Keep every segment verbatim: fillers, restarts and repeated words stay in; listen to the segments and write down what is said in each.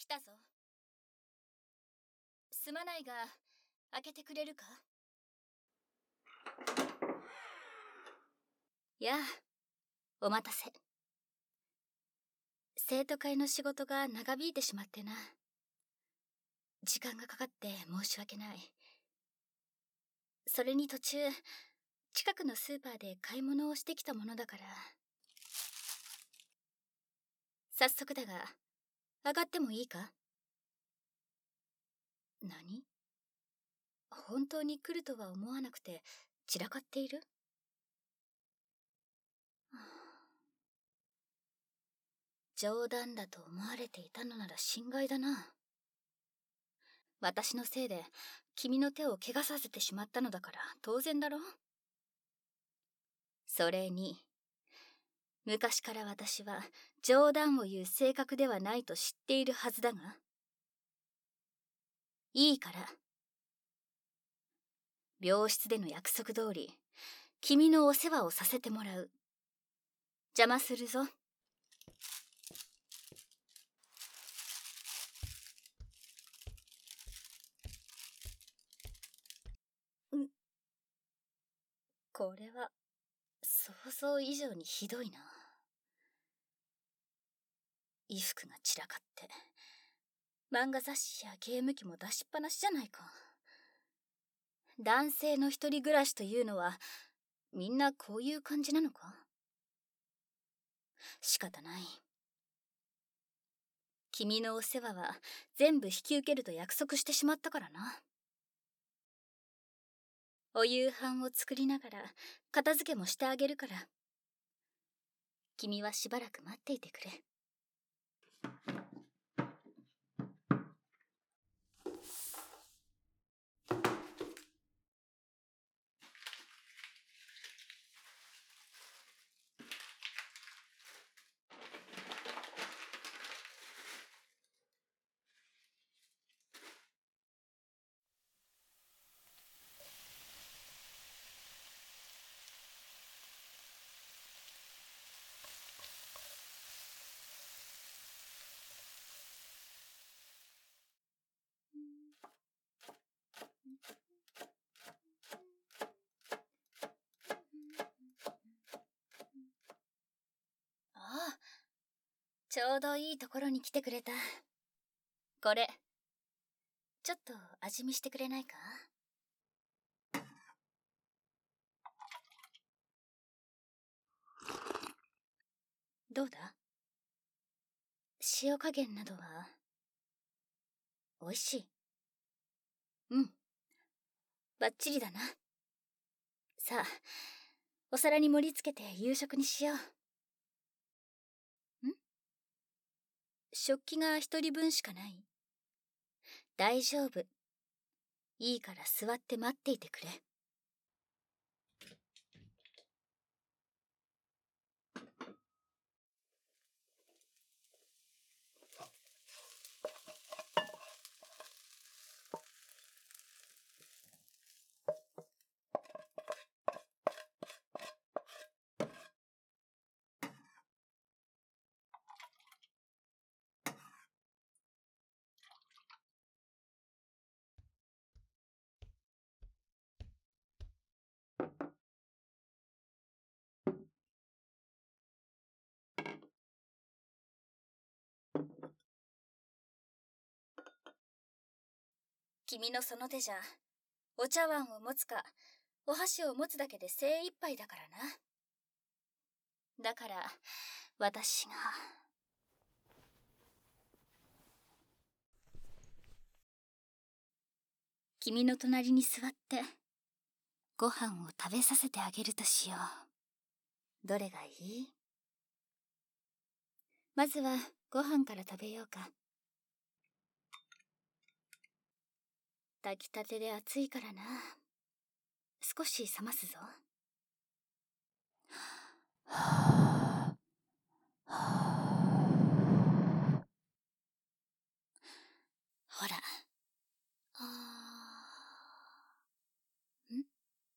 来たぞ。すまないが、開けてくれるか？やあ、お待たせ。生徒会の仕事が長引いてしまってな。時間がかかって申し訳ない。それに途中、近くのスーパーで買い物をしてきたものだから。早速だが、上がってもいいか？何？本当に来るとは思わなくて散らかっている？冗談だと思われていたのなら心外だな。私のせいで君の手を怪我させてしまったのだから当然だろ。それに昔から私は冗談を言う性格ではないと知っているはずだが。いいから病室での約束通り君のお世話をさせてもらう。邪魔するぞ。んこれは想像以上にひどいな。衣服が散らかって漫画雑誌やゲーム機も出しっぱなしじゃないか。男性の一人暮らしというのはみんなこういう感じなのか？仕方ない。君のお世話は全部引き受けると約束してしまったからな。お夕飯を作りながら片付けもしてあげるから、君はしばらく待っていてくれ。ああ、ちょうどいいところに来てくれた。これちょっと味見してくれないか？どうだ？塩加減などは美味しい？うん、バッチリだな。さあ、お皿に盛り付けて夕食にしよう。ん？食器が一人分しかない？大丈夫。いいから座って待っていてくれ。君のその手じゃ、お茶碗を持つか、お箸を持つだけで精一杯だからな。だから、私が。君の隣に座って、ご飯を食べさせてあげるとしよう。どれがいい？まずは、ご飯から食べようか。炊きたてで熱いからな。少し冷ますぞ。ほら。あーん？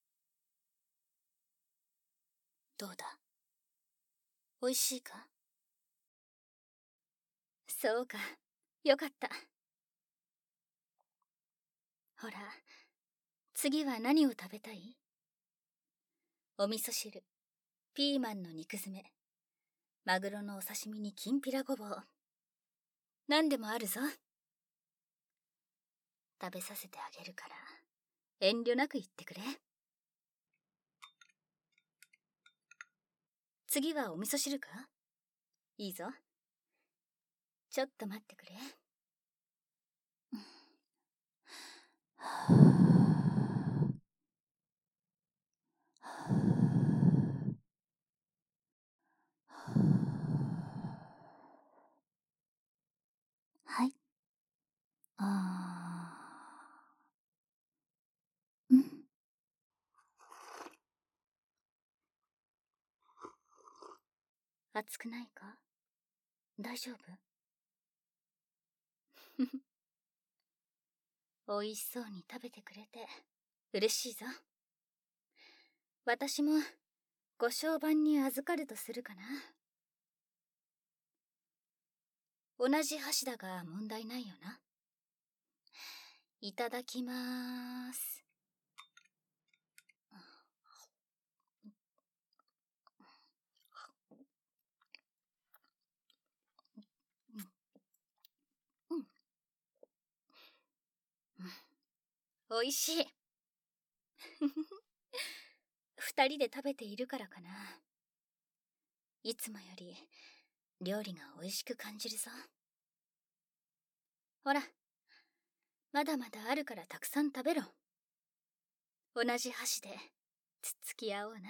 どうだ？おいしいか？そうか。 よかった。ほら、次は何を食べたい？お味噌汁、ピーマンの肉詰め、マグロのお刺身にきんぴらごぼう。何でもあるぞ。食べさせてあげるから、遠慮なく言ってくれ。次はお味噌汁か？いいぞ。ちょっと待ってくれ。はい。あー。うん。熱くないか？大丈夫？おいしそうに食べてくれて嬉しいぞ。私もご相伴に預かるとするかな。同じ箸だが問題ないよな。いただきまーす。うん、うん、おいしい。二人で食べているからかな。いつもより料理が美味しく感じるぞ。ほら、まだまだあるからたくさん食べろ。同じ箸でつっつき合おうな。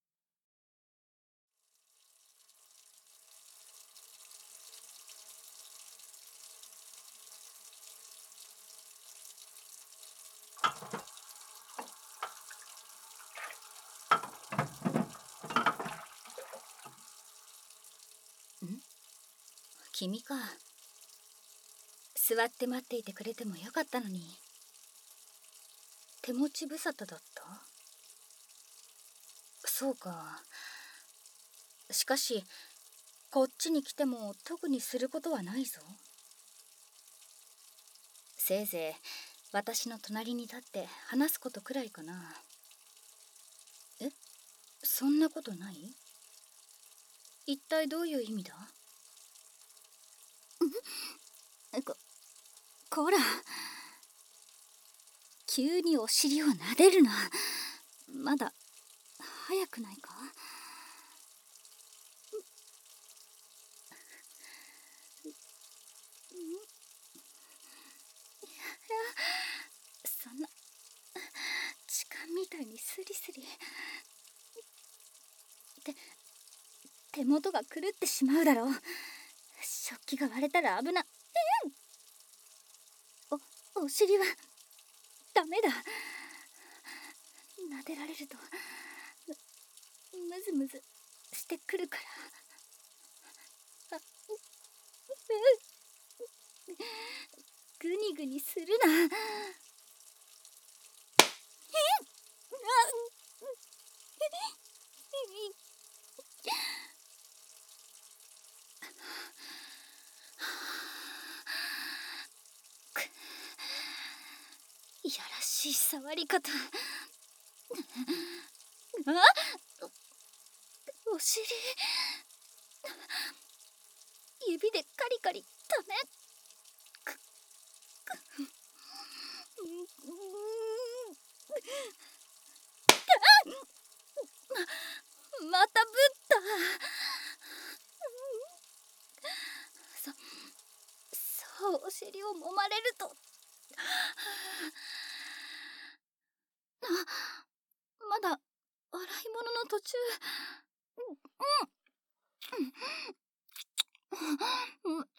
ん？君か。座って待っていてくれてもよかったのに。手持ち無沙汰だった？そうか。しかし、こっちに来ても特にすることはないぞ。せいぜい私の隣に立って話すことくらいかな。え？そんなことない？一体どういう意味だ？こ、こら。急にお尻を撫でるな。まだ早くないか？そんな痴漢みたいにスリスリ。て手元が狂ってしまうだろう。食器が割れたら危な。おお尻はダメだ。撫でられるとむむずむずしてくるから。あ、うぐにぐにするな。いやらしい触り方。あ、お尻。指でカリカリダメ。またぶった。そそうお尻を揉まれると、あ、まだ洗い物の途中。うん、うん、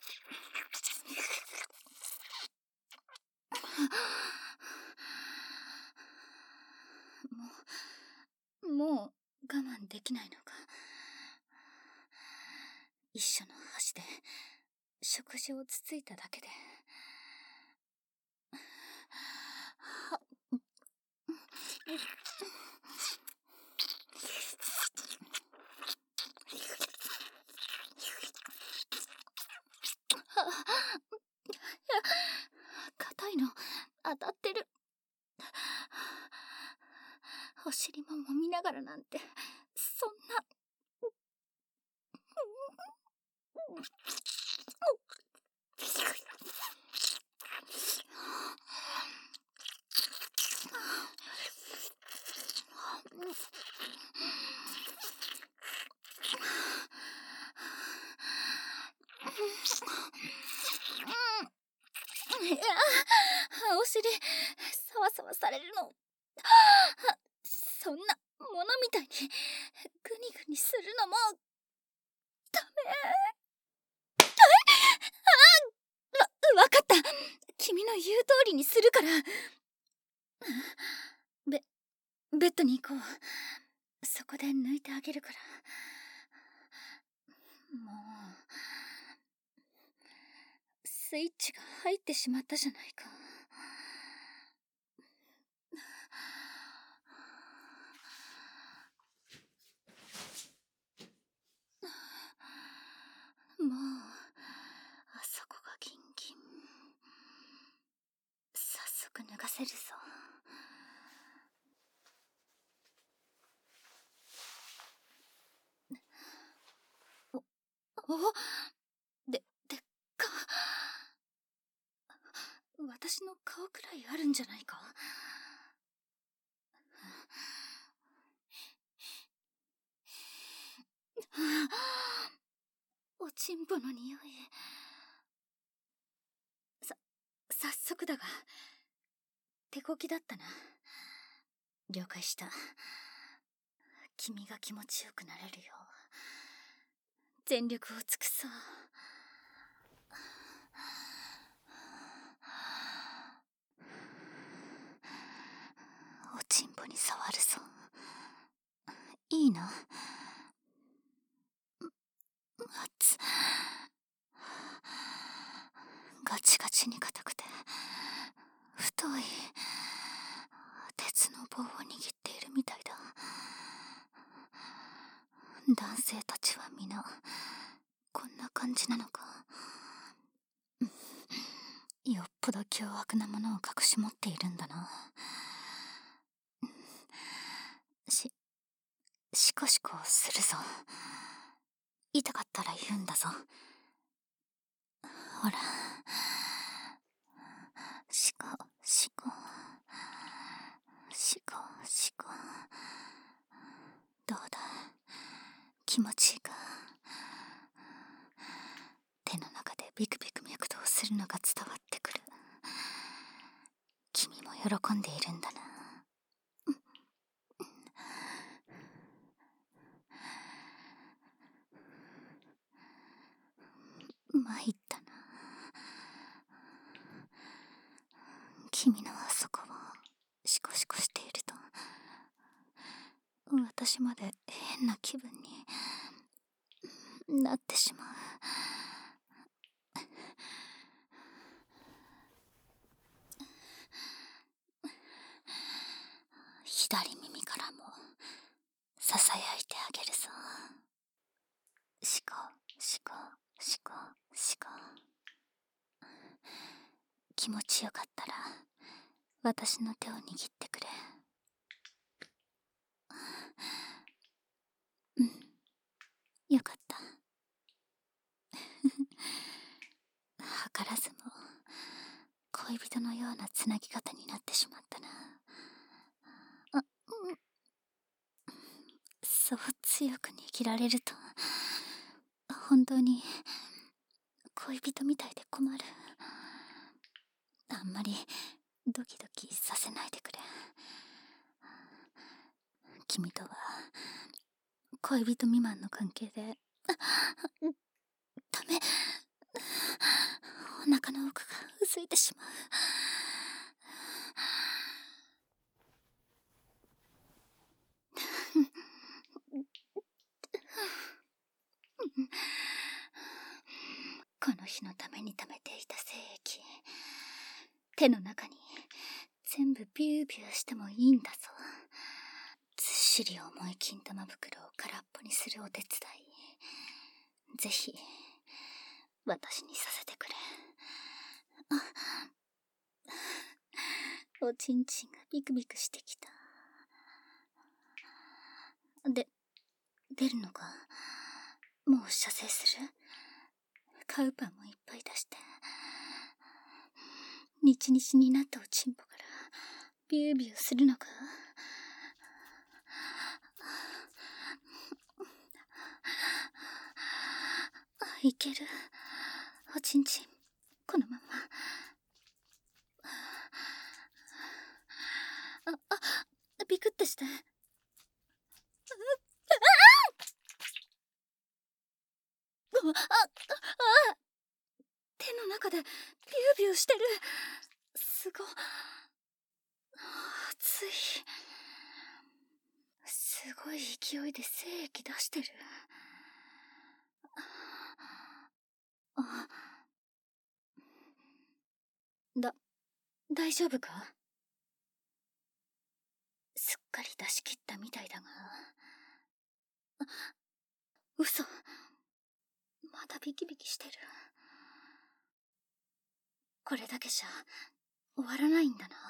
もうもう我慢できないのか。一緒の箸で食事をつついただけで。 お尻も揉みながらなんて、そんな。いや、お尻サワサワされるの、そんなものみたいにグニグニするのもダメ。わ、わかった。君の言う通りにするから。ベ、ベッドに行こう。そこで抜いてあげるから。もう、スイッチが入ってしまったじゃないか。もう、あそこがギンギン。早速脱がせるぞ。お、お、で、でっか。私の顔くらいあるんじゃないか。おちんぽの匂い。さ、早速だが、手こきだったな。了解した。君が気持ちよくなれるよう、全力を尽くそう。おちんぽに触るぞ。いいな。熱。ガチガチに硬くて太い鉄の棒を握っているみたいだ。男性たちは皆こんな感じなのか。よっぽど凶悪なものを隠し持っているんだな。し、しこしこするぞ。痛かったら言うんだぞ。ほら、しこしこしこしこ。どうだ、気持ちいいか。手の中でビクビク脈動するのが伝わってくる。君も喜んでいるんだな。参ったな。君のあそこをシコシコしていると、私まで変な気分になってしまう。左耳からもささやいてあげるぞ。シコシコシコシコ。気持ちよかったら私の手を握ってくれ。うん、よかった。図らずも恋人のようなつなぎ方になってしまったな。あ、うん、そう強く握られると本当に恋人みたいで困る。あんまりドキドキさせないでくれ。君とは恋人未満の関係で。ダメ。お腹の奥がうずいてしまう。この日のために溜めていた精液、手の中に全部ビュービューしてもいいんだぞ。ずっしり重い金玉袋を空っぽにするお手伝い、ぜひ私にさせてくれ。あ、おちんちんがビクビクしてきた。 で、出るのか。もう射精する？カウパンもいっぱい出して。日々になったおちんぽからビュービューするのか。いける。おちんちん、このまま。あ、あ、ビクってして。あ、あ、あ、手の中でビュービューしてる。すご、熱い。すごい勢いで精液出してる。あ、だ、大丈夫か？すっかり出し切ったみたいだが。嘘。まだビキビキしてる。これだけじゃ終わらないんだな。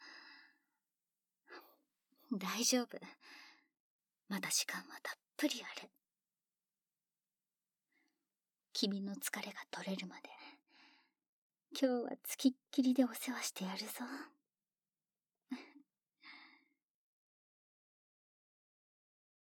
大丈夫。まだ時間はたっぷりある。君の疲れが取れるまで今日はつきっきりでお世話してやるぞ。